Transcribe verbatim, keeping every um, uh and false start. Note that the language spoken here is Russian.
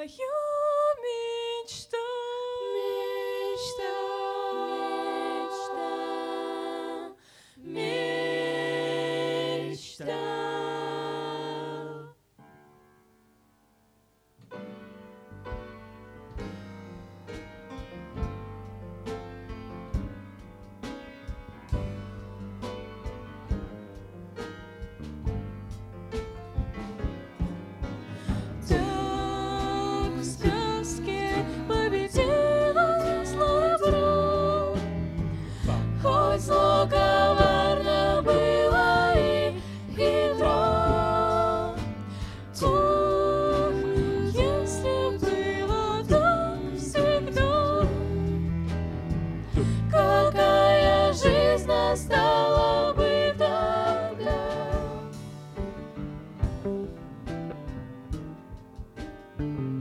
мою мечту. Мечта, мечта, мечта. Так в сказке победила зло добро, хоть зло коварно было и хитро. Ох, если было так всегда, какая жизнь настала бы тогда.